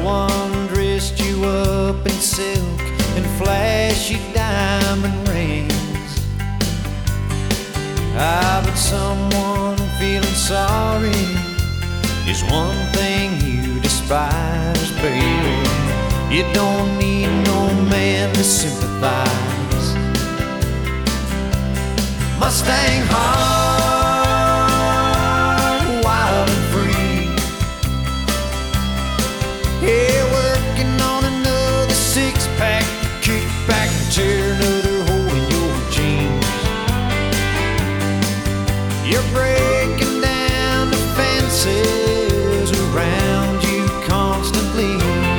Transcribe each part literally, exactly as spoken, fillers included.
one dressed you up in silk and flashy diamond rings. Ah, but someone feeling sorry is one thing you despise, baby. You don't need no man to sympathize. Mustang heart, wild and free. Yeah, working on another six-pack, kick back and tear another hole in your jeans. You're breaking down the fences around you constantly.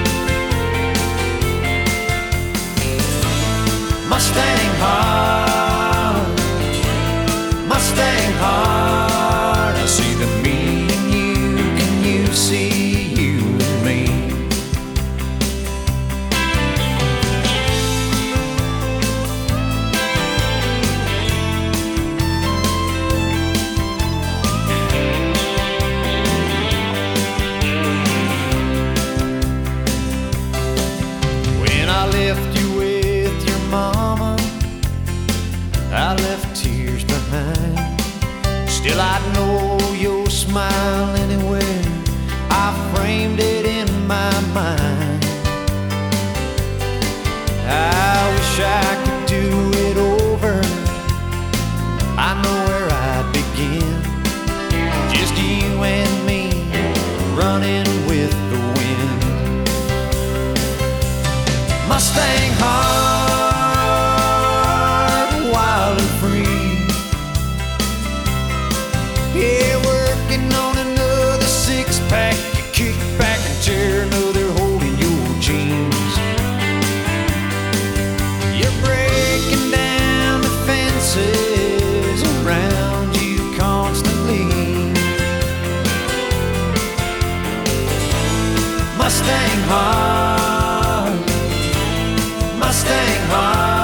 Mustang heart, Mustang heart, I see the me in you, can you see you in me? When I left you with your mama, I left tears behind. Still I'd know your smile anywhere. I framed it in my mind. I wish I could do it over. I know where I'd begin. Just you and me running with the wind. Mustang heart, wild and free. Yeah, working on another six-pack, you kick back and tear another hole in your jeans. You're breaking down the fences around you constantly. Mustang heart, Mustang heart.